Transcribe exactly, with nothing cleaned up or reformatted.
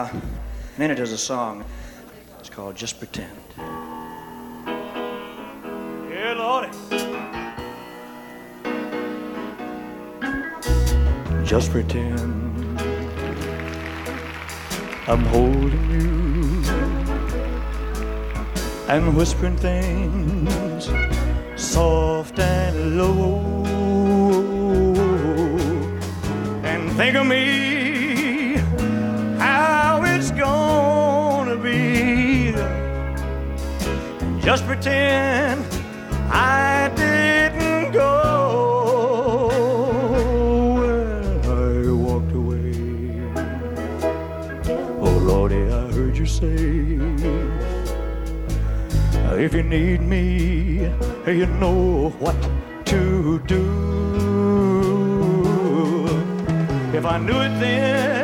And then it is a song. It's called Just Pretend. Yeah, Lordy. Just pretend I'm holding you and whispering things soft and low, and think of me, how it's gonna be. Just pretend I didn't go. Well, I walked away. Oh Lordy, I heard you say, if you need me, you know what to do. If I knew it then,